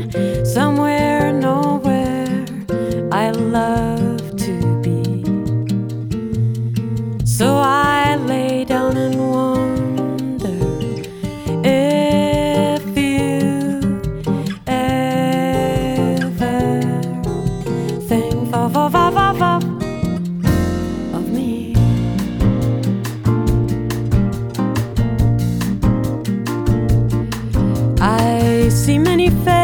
somewhere, nowhere I love to be. So I lay down and wonder if you ever think of me. I see many faces